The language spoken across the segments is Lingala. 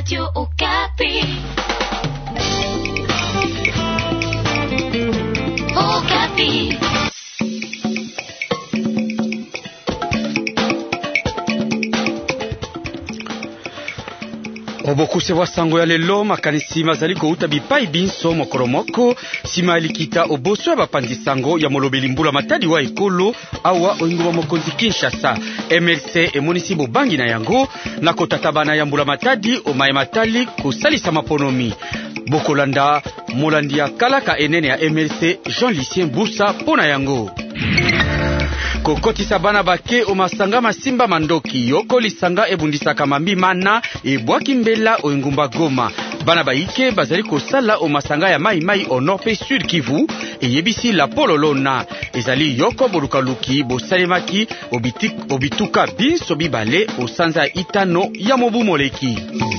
Radio Okapi. Okapi. Obokuse wa sango ya lelo makanisi mazali ko uta bipai binso mokoromoko sima likita oboso ya bapandi sango ya molobeli mbula matadi wa ekolo awa oingo mokonzi Kinshasa. MLC emonisi bobangi na yango na kotatabana ya mbula matadi o maye matali kosalisa maponomi. Bokolanda molandi ya kalaka enene ya MLC Jean-Lucien Boussa pona yango. Kokotisa bana bake o masanga masimba mandoki yoko lisanga ebundisaka mambi mana ebwaki mbela o ngumba Goma. Bana baike bazali kosala o masanga ya mai o nord pe sud Kivu eyebisi la pololona ezali yoko bolukaluki bosalemaki obituka binso bibale o sanza itano ya mobu moleki.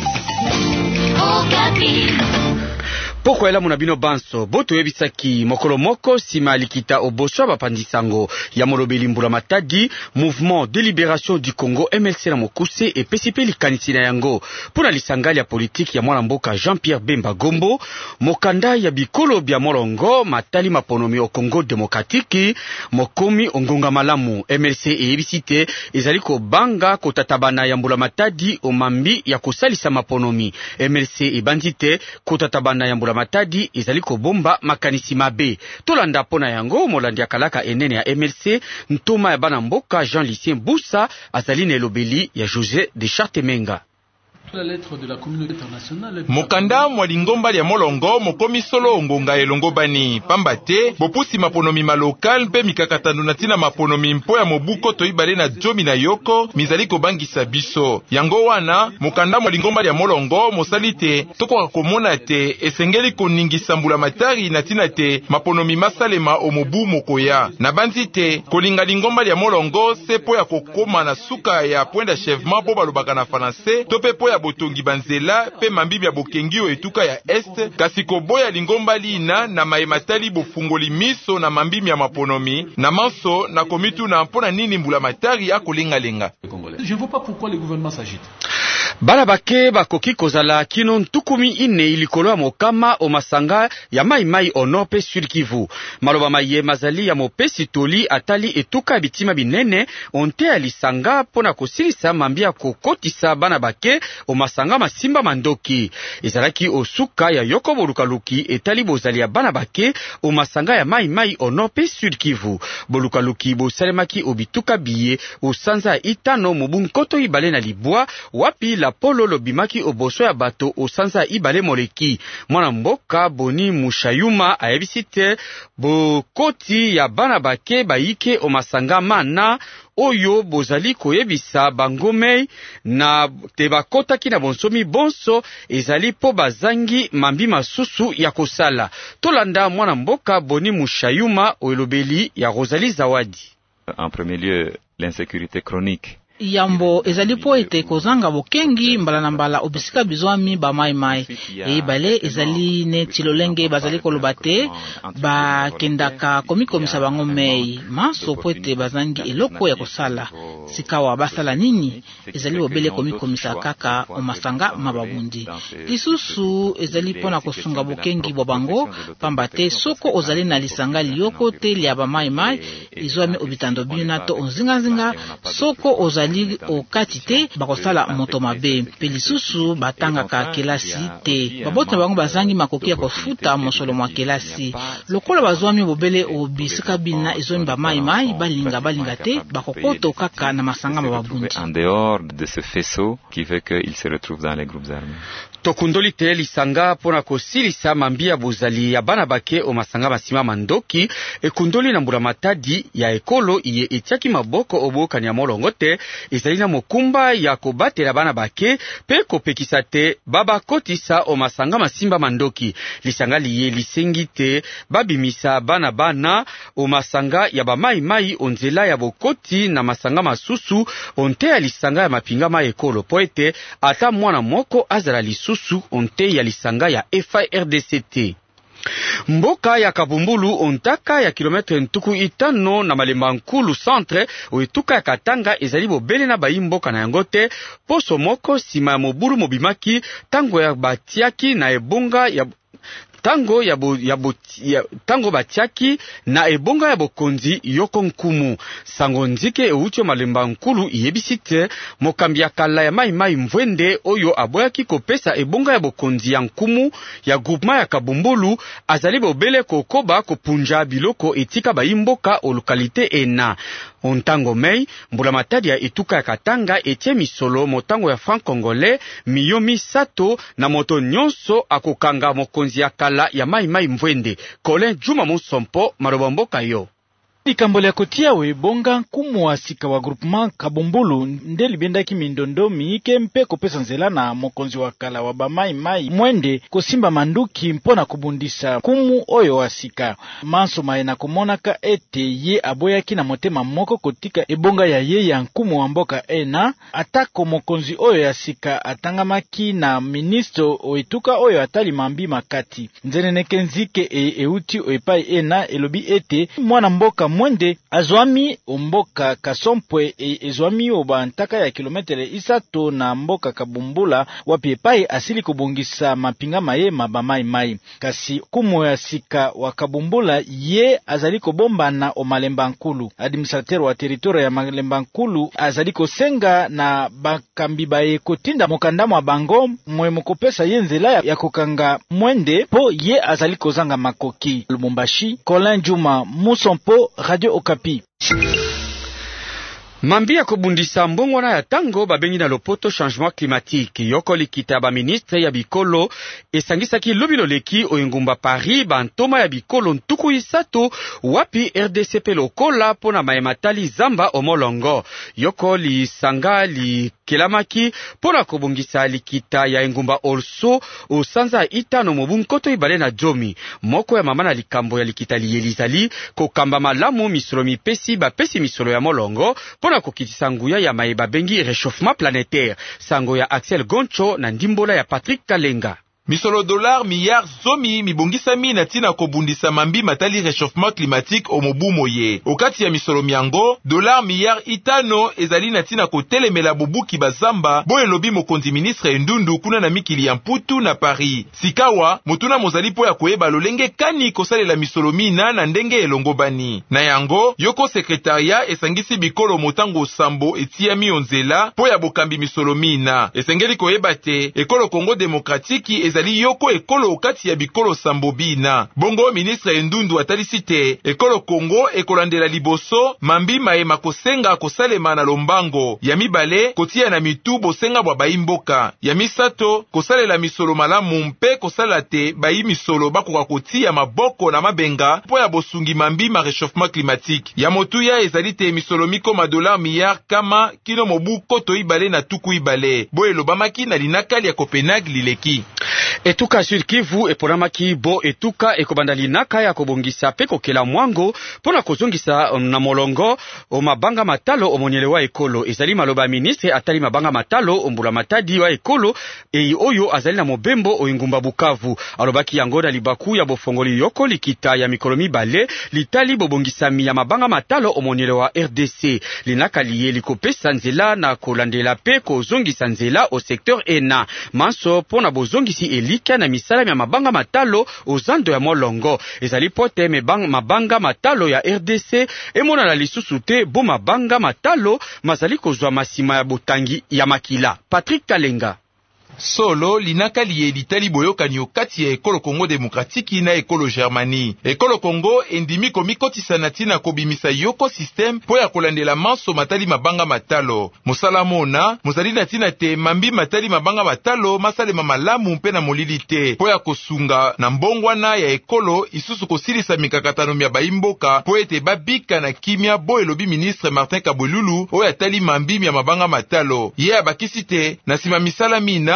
Poko ela munabino banso boto yebisaki mokolo moko sima likita oboso bapandisango ya molobeli mbula matadi Mouvement de Libération du Congo MLC na mokuse e PCP likanisi na yango pona lisangali ya politiki ya mwana mboka Jean-Pierre Bemba Gombo mokanda ya bikolo bya molongo matali maponomi o Congo Démocratique mokomi ongonga malamu. MLC eyebisite ezali ko banga kotatabana ya mbula matadi o mambi ya kosalisa maponomi. MLC ebandite kotatabana ya mbula matadi ezali ko bomba makanisi mabe. Tolanda pona yango molandi ya kalaka enene ya MLC ntoma ya bana mboka Jean-Lucien Boussa azali na elobeli ya José de Chartemenga. Mokanda mwalingomba ya molongo mokomi solo ngonga elongo bani pambate bopusi maponomi malokal mpe mikakatano na tina maponomi mpo ya mobuko toibale na jomi na yoko mizali kobangisa biso yango wana mokanda mwalingomba ya molongo mosalite toko komona te esengeli koningisa mbula matari na tina te maponomi masalema o mobu mokoya na banzi te kolinga lingomba ya molongo sepo ya kokoma na suka ya point d'achèvement po balobaka na français to pe po ya botongi banzela pe mambibi ya bokengi o etuka ya este kasi koboya lingomba lina na maematali bofungoli miso na mambibi ya maponomi na manso na komitu na mpona nini mbula matari akolenga-lenga. Je ne vois pas pourquoi le gouvernement s'agite. Bala bake bakoki kozala kino ntukumi ine ilikolo ya mokama o masanga ya mai o nord pe sud Kivu. Maloba maye mazali ya mopesi toli atali etuka bitima binene onte alisanga pona kosilisa mambia kokotisa bana bake o masanga masimba mandoki. Ezalaki osuka ya yoko bolukaluki etali bozali ya bana bake o masanga ya mai o nord pe sud Kivu. Bolukaluki bosalemaki obituka biye o sanza itano mobunkoto ibale na libwa wapi la polo lobimaki oboso ya bato o sanza ibale moleki. Mwana mboka Boni Mushayuma ayebisite bokoti ya bana bake baike o masanga mana oyo bozali koyebisa bangomei na te bakotaki na bonsomi bonso ezali po bazangi mambi masusu ya kosala. Tolanda mwana mboka Boni Mushayuma oyelobeli ya Rosalie Zawadi. En premier lieu, l'insécurité chronique. Yambo ezali po ete kozanga bokengi mbala na mbala obisika bizwami ba mai ebale ezali neti lolenge bazali koloba te bakendaka komikomisa bango mei maso po ete bazangi eloko ya kosala sikawa basala nini ezali obele komikomisa kaka omasanga mababundi lisusu ezali pona kosunga bokengi bo bango pamba te soko ozali na lisanga liyoko te lia ba mai izwami obitando bina to onzinga soko ozali okati te bakosala moto mabe pe lisusu batangaka kelasi te babota bango bazangi makoki ya kofuta mosolo mwa kelasi lokola bazwami bobele obisika bina ezomi ba mai balinga te bakokoto kaka na masanga mababundi en dehors de ce faisceau qui fait que il se retrouve dans les groupes armés. Tokundoli te lisanga pona kosilisa mambia bozali ya bana bake o masanga masima mandoki ekundoli na mbula matadi ya ekolo iye etiaki maboko obokani ya molongo te ezali na mokumba ya kobatela bana bake pe kopekisa te baba kotisa o masanga masimba mandoki. Lisanga liye lisengi te babimisa bana o masanga ya ba mai onzela ya bokoti na masanga masusu onte ya lisanga ya mapinga ma ekolo po ete ata mwana moko azala lisusu onte ya lisanga ya FARDCT. Mboka ya Kabumbulu ontaka ya kilometre ntuku itano na Malemba Nkulu centre oetuka ya Katanga ezali bobele na bayimboka na yango te poso moko sima ya mobulu mobimaki tango ya batiaki na ebonga ya tango batiaki na ebonga ya bokonzi yoko nkumu sango nzike euti Malemba Nkulu yebisi te mokambi ya kala ya mai mvwende oyo aboyaki kopesa ebonga ya bokonzi ya nkumu ya groupement ya Kabumbulu azali bobele kokoba kopunja biloko etika bayimboka o lokalite ena ontango mei mbula matadi ya etuka ya Katanga etie misolo motango ya franc congolais miyomi sato na moto nyonso akokanga mokonzi ya kala ya mai mvwende Colin Juma Monsompo maloba mboka yo likambo ya kotia webonga nkumu wa sika wa groupement Kabumbulu nde libendaki mindondo miike mpe kopesa nzela na mokonzi wa kala wa bamai mwende kosimba manduki mpona kubundisa kumu oyo wa sika manso maena komonaka ete ye aboyaki na motema moko kotika ebonga ya ye ya nkumu wa mboka ena atako mokonzi oyo ya sika atangamaki na ministro oetuka oyo atali mambi makati nzeneneke nzike euti epai ena elobi ete mwana mboka mwende azwami omboka Kasompwe ezwami oba ntaka ya kilometre isato na mboka Kabumbula wapi epai asili kubongisa mapinga maye mabamai kasi kumu ya sika wa Kabumbula ye azali kobomba na Malemba Nkulu administrateur wa territoire ya Malemba Nkulu azali kosenga na bakambi baye kotinda mokandamo wa bango mwe mokopesa ye nzela ya kokanga mwende po ye azali kozanga makoki Lubumbashi Colin Juma Monsompo Radio Okapi. Mambi ya kobundisa mbongo na ya tango babengi na lopoto changement climatique yoko likita ba ministre ya bikolo esangisaki lobilo leki oengumba Paris bantoma ya bikolo ntuku isato wapi RDC pe lokola pona maematali zamba omolongo yoko lisanga kelamaki pona kobungisa likita ya engumba also osanza itano mobunkoto ibale na jomi moko ya mama na likambo ya likita liyelizali kokamba malamu misolo mipesi bapesi misolo ya molongo pona kokitisa nguya ya maeba bengi réchauffement planétaire sango ya Axel Goncho na ndimbola ya Patrick Kalenga. Misolo dollar milliard zomi mibongisami na tina kobundisa mambi matali réchauffement climatique omobu moye. Okati ya misolo miango, dollar milliard itano ezali na tina kotelemela bubuki bazamba bo elobi mokonzi ministre Ndundu kuna na mikili ya Mputu na Paris. Sikawa, mutuna mozali po ya koyeba lolenge kani kosalela misolo mina na ndenge elongobani. Na yango, yoko sekretaria esangisi bikolo motango sambo etia mionzela po ya bokambi misolo mina. Esengeli koyeba te, ekolo Congo Demokratiki ezali yoko ekolo okati ya bikolo sambo bina. Bongo ministre Ndundu atalisi te, ekolo Congo ekolandela liboso, mambi maema kosenga kosalema na lombango. Ya mibale, kotia na mitu bosenga bwa baimboka. Ya misato, kosalela misolo malamu mpe kosala te bayi misolo bakoka kotia maboko na mabenga po ya bosungi mambi ma réchauffement climatique. Ya motuya ezali te misolo miko ma dollar milliard kama kino mobu koto ibale na tuku ibale. Bo elobamaki na linakali ya Copenhague lileki. Etuka Sud Kivu eponamaki bo etuka ekobanda linaka ya kobongisa pe kokela mwango pona kozongisa na molongo o mabanga matalo omonyele wa ekolo ezali maloba ministre atali mabanga matalo ombula matadi wa ekolo oyo azali na mobembo oingumba Bukavu alobaki yango na libaku ya bofongoli yoko likita ya mikolo mibale litali bobongisami ya mabanga matalo omonyele wa RDC linaka liye likopesa nzela na kolandela pe kozongisa nzela o secteur ena manso pona bozongisi elika na misalami ya mabanga matalo ozando ya molongo ezali pote mabanga matalo ya RDC emona na lisusu te bo mabanga matalo mazali kozwa masima ya botangi ya makila. Patrick Kalenga. Solo linaka liye litali boyokani okati ya ekolo Congo Demokratiki na ekolo Germanie. Ekolo Congo endimi komikotisa na tina kobimisa yoko system po ya kolandela manso matali mabanga matalo. Mosala mona, mozali na tina te mambi matali mabanga matalo masalema malamu mpe na molili te. Po ya kosunga na mbongwana ya ekolo isusu kosilisa mikakatano mya baimboka po ete babika na kimia bo elobi ministre Martin Kabwelulu oyo atali mambi mya mabanga matalo. Ye abakisi te na sima misala mina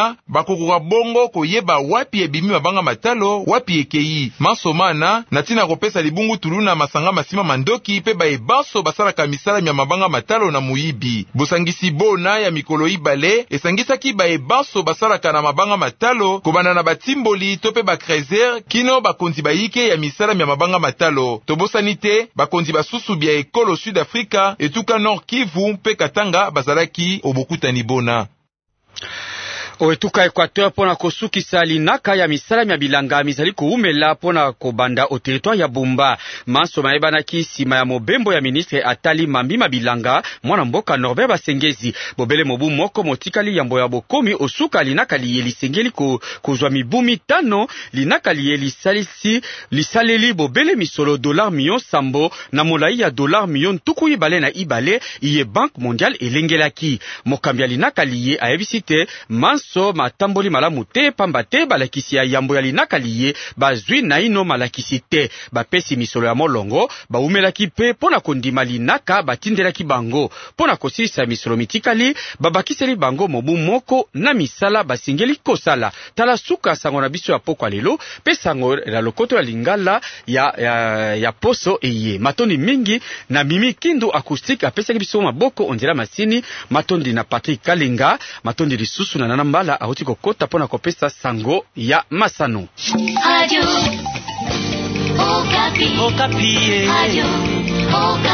wana bakokoka bongo koyeba wapi ebimi mabanga matalo wapi ekei masomana na tina kopesa libungu tuluna masanga masima mandoki pe baebanso basalaka misala ya mabanga matalo na muyibi. Bosangisi bona ya mikolo ibale esangisaki baebanso basalaka na mabanga matalo kobanda na batimboli to pe bakrezer kino bakonzi bayike ya misala ya mabanga matalo. Tobosani te bakonzi basusu bya ekolo Sud Afrika etuka Nord Kivu pe Katanga bazalaki obokutani bona. Oetuka Equateur pona kosukisa linaka ya misala ya bilanga mizali koumela pona kobanda o territoire ya Bumba. Manso maebanaki sima ya mobembo ya ministre Atali Mambima Bilanga mwana mboka Norbert Basengezi. Bobele mobu moko motikali yambo ya bokomi osuka linaka liye lisengeli kozwa mibumi tano linaka liye lisaleli bobele misolo dollar million sambo na molai ya dollar million tuku ibale na ibale iye Banque Mondiale elengelaki. Mokambi ya linaka liye ayebisite manso matamboli malamu te pamba te balakisi ya yambo ya linaka liye bazwi na ino malakisi te. Bapesi misolo ya molongo baumelaki pe pona kondima linaka batindelaki bango pona kosilisa misolo mitikali babakiseli bango mobu moko na misala basingeli kosala. Tala suka sango na biso ya pokwa lelo pe sango la lokoto ya lingala ya poso eye matondi mingi na Mimi Kindu acoustique apesaki biso maboko onzela masini matondi na Patrick Kalinga matondi lisusu na Nana Mbala auti kokota pona kopesa sango ya masano. Radio Okapi. Okapi. Radio Okapi.